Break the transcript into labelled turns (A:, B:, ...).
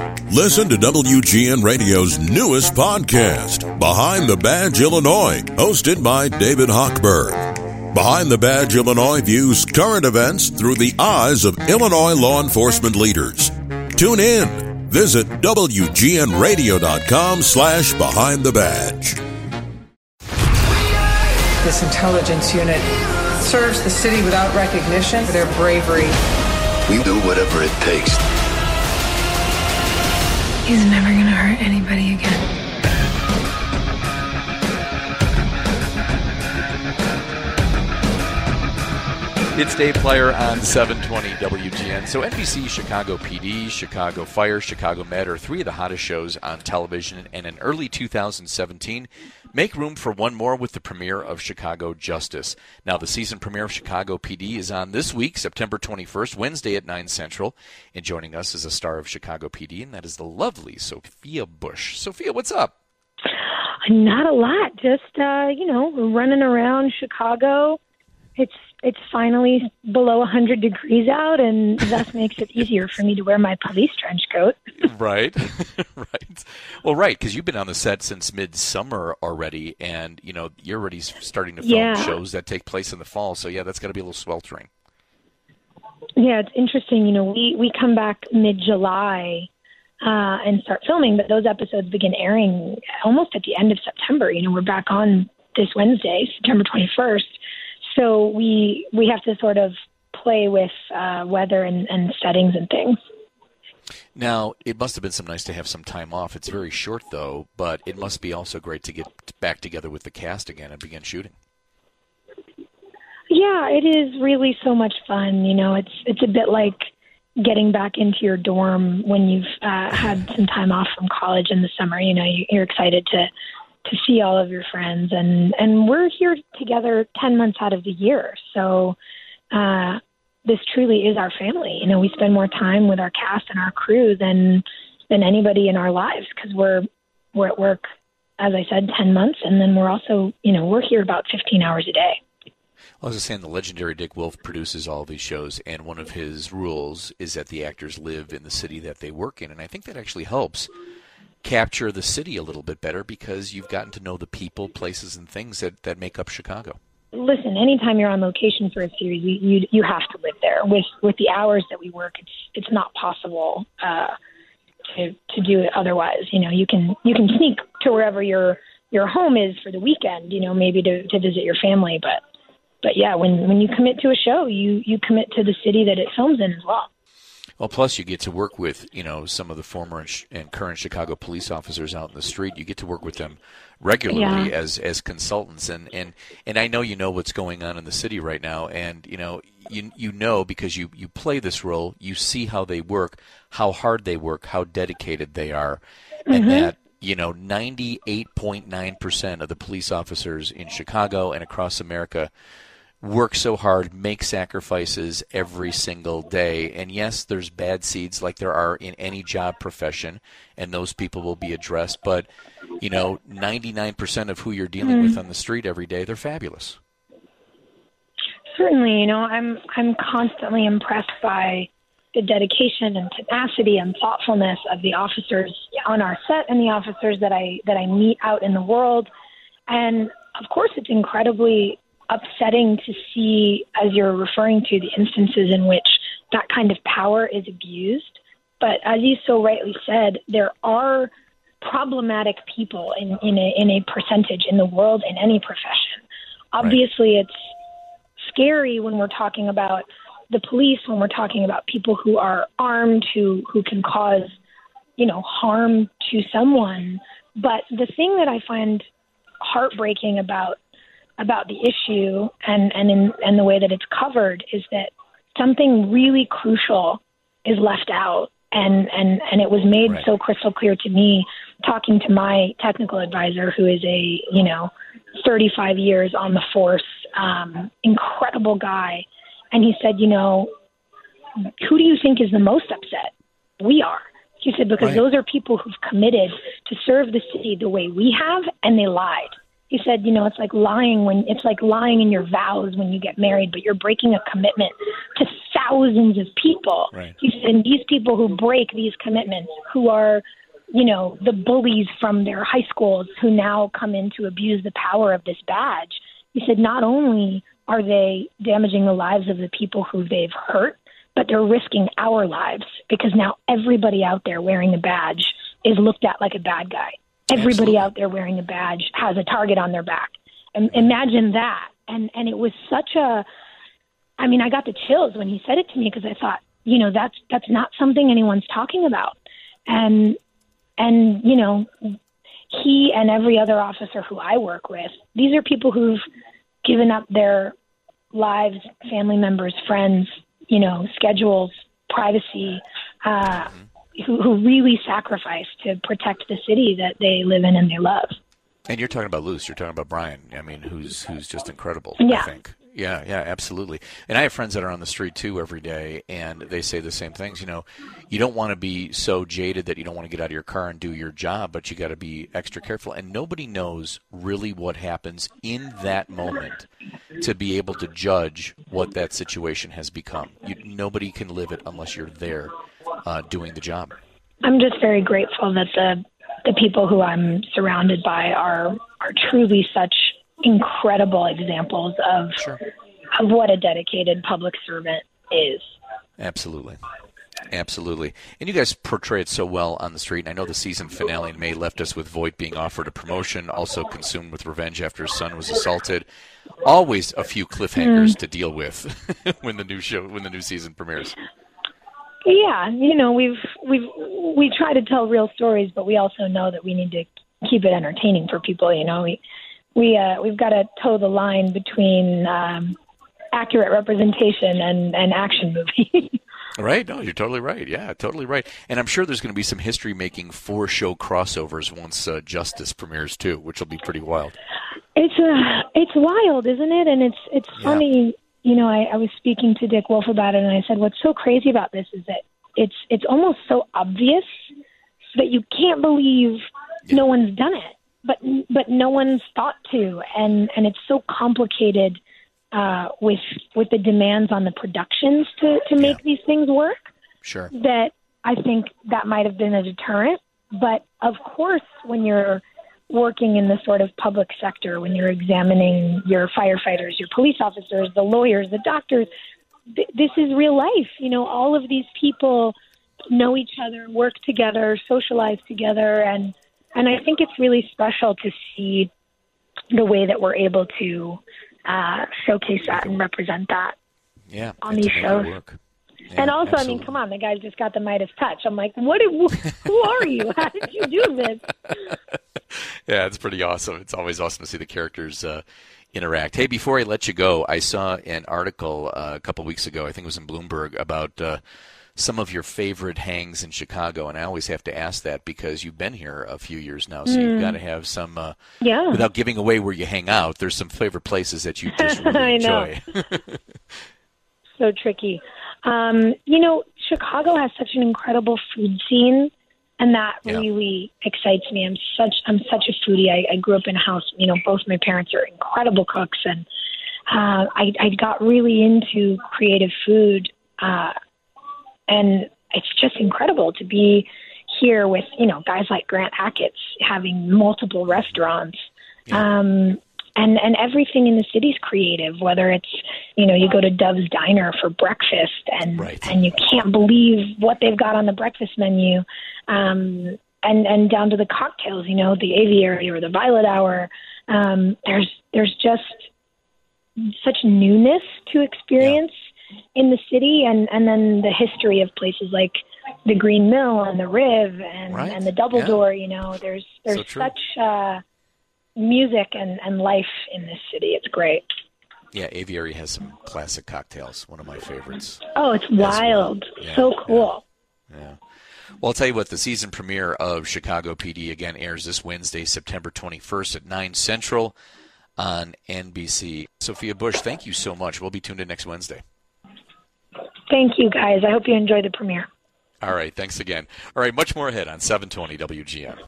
A: Listen to WGN Radio's newest podcast, Behind the Badge Illinois, hosted by David Hochberg. Behind the Badge Illinois views current events through the eyes of Illinois law enforcement leaders. Tune in. Visit WGNRadio.com/Behind the Badge.
B: This intelligence unit serves the city without recognition for their bravery.
C: We do whatever it takes.
D: He's never going to hurt anybody again.
E: It's Dave Plyer on 720 WGN. So NBC, Chicago PD, Chicago Fire, Chicago Med are three of the hottest shows on television. And in early 2017, make room for one more with the premiere of Chicago Justice. Now, the season premiere of Chicago PD is on this week, September 21st, Wednesday at 9 Central. And joining us is a star of Chicago PD, and that is the lovely Sophia Bush. Sophia, what's up?
F: Not a lot. Just, running around Chicago. It's finally below 100 degrees out, and thus makes it easier for me to wear my police trench coat.
E: Right, right. Well, right, because you've been on the set since midsummer already, and, you're already starting to film shows that take place in the fall. So, that's got to be a little sweltering.
F: Yeah, it's interesting. We come back mid-July and start filming, but those episodes begin airing almost at the end of September. We're back on this Wednesday, September 21st. So we have to sort of play with weather and settings and things.
E: Now, it must have been nice to have some time off. It's very short, though, but it must be also great to get back together with the cast again and begin shooting.
F: Yeah, it is really so much fun. It's a bit like getting back into your dorm when you've had some time off from college in the summer. You're excited to see all of your friends, and we're here together 10 months out of the year. So this truly is our family. We spend more time with our cast and our crew than anybody in our lives, because we're at work, as I said, 10 months, and then we're also, we're here about 15 hours a day.
E: I was just saying, the legendary Dick Wolf produces all these shows, and one of his rules is that the actors live in the city that they work in, and I think that actually helps capture the city a little bit better, because you've gotten to know the people, places, and things that make up Chicago.
F: Listen, anytime you're on location for a series, you have to live there. With the hours that we work, it's not possible to do it otherwise. You can sneak to wherever your home is for the weekend, maybe to visit your family, but yeah, when you commit to a show, you commit to the city that it films in as well.
E: Well, plus you get to work with, some of the former and current Chicago police officers out in the street. You get to work with them regularly as consultants, and I know what's going on in the city right now, and you because you play this role, you see how they work, how hard they work, how dedicated they are, and that 98.9% of the police officers in Chicago and across America work so hard, make sacrifices every single day. And yes, there's bad seeds like there are in any job profession, and those people will be addressed. But, 99% of who you're dealing with on the street every day, they're fabulous.
F: Certainly, I'm constantly impressed by the dedication and tenacity and thoughtfulness of the officers on our set and the officers that I meet out in the world. And of course, it's incredibly upsetting to see, as you're referring to, the instances in which that kind of power is abused. But as you so rightly said, there are problematic people in a percentage in the world, in any profession. Obviously, It's scary when we're talking about the police, when we're talking about people who are armed, who can cause, harm to someone. But the thing that I find heartbreaking about the issue and the way that it's covered is that something really crucial is left out. And it was made so crystal clear to me, talking to my technical advisor, who is 35 years on the force, incredible guy. And he said, who do you think is the most upset? We are. He said, because those are people who've committed to serve the city the way we have, and they lied. He said, it's like lying in your vows when you get married, but you're breaking a commitment to thousands of people.
E: Right.
F: He said, and these people who break these commitments, who are, the bullies from their high schools who now come in to abuse the power of this badge. He said, not only are they damaging the lives of the people who they've hurt, but they're risking our lives because now everybody out there wearing the badge is looked at like a bad guy. Everybody
E: Absolutely.
F: out there wearing a badge has a target on their back. And imagine that. And it was such a, I got the chills when he said it to me because I thought, that's not something anyone's talking about. And he and every other officer who I work with, these are people who've given up their lives, family members, friends, schedules, privacy, who really sacrifice to protect the city that they live in and they love.
E: And you're talking about Luce. You're talking about Brian. Who's just incredible.
F: Yeah.
E: I think. Yeah, absolutely. And I have friends that are on the street too every day, and they say the same things. You don't want to be so jaded that you don't want to get out of your car and do your job, but you got to be extra careful. And nobody knows really what happens in that moment to be able to judge what that situation has become. Nobody can live it unless you're there doing the job.
F: I'm just very grateful that the people who I'm surrounded by are truly such incredible examples of what a dedicated public servant is.
E: Absolutely. And you guys portray it so well on the street. And I know the season finale in May left us with Voight being offered a promotion, also consumed with revenge after his son was assaulted. Always a few cliffhangers to deal with when the new season premieres.
F: Yeah, we try to tell real stories, but we also know that we need to keep it entertaining for people. We've got to toe the line between accurate representation and action movie.
E: Right? No, you're totally right. Yeah, totally right. And I'm sure there's going to be some history-making for-show crossovers once Justice premieres too, which will be pretty wild.
F: It's wild, isn't it? And it's funny. I was speaking to Dick Wolf about it, and I said, what's so crazy about this is that it's almost so obvious that you can't believe no one's done it, but no one's thought to, and it's so complicated with the demands on the productions to make these things work.
E: Sure.
F: That I think that might have been a deterrent, but of course, when you're working in the sort of public sector, when you're examining your firefighters, your police officers, the lawyers, the doctors, this is real life. All of these people know each other, work together, socialize together, and I think it's really special to see the way that we're able to showcase that and represent that on these shows.
E: Yeah,
F: and also,
E: absolutely.
F: come on, the guy's just got the Midas touch. I'm like, who are you? How did you do this?
E: Yeah, it's pretty awesome. It's always awesome to see the characters interact. Hey, before I let you go, I saw an article a couple weeks ago, I think it was in Bloomberg, about some of your favorite hangs in Chicago. And I always have to ask that because you've been here a few years now, so you've got to have some, without giving away where you hang out, there's some favorite places that you just really enjoy.
F: So tricky. Chicago has such an incredible food scene, and that really excites me. I'm such a foodie. I grew up in a house. Both my parents are incredible cooks, and I got really into creative food, and it's just incredible to be here with guys like Grant Achatz having multiple restaurants. And everything in the city's creative, whether it's, you go to Dove's Diner for breakfast and you can't believe what they've got on the breakfast menu, and down to the cocktails, the Aviary or the Violet Hour. There's just such newness to experience in the city, and then the history of places like the Green Mill and the Riv and the Double Door. There's so such music and life in this city. It's great.
E: Yeah, Aviary has some classic cocktails, one of my favorites.
F: Oh, it's wild.
E: Yeah,
F: so cool.
E: Yeah. Well, I'll tell you what, the season premiere of Chicago PD again airs this Wednesday, September 21st at 9 Central on NBC. Sophia Bush, thank you so much. We'll be tuned in next Wednesday.
F: Thank you, guys. I hope you enjoy the premiere.
E: All right, thanks again. All right, much more ahead on 720 WGN.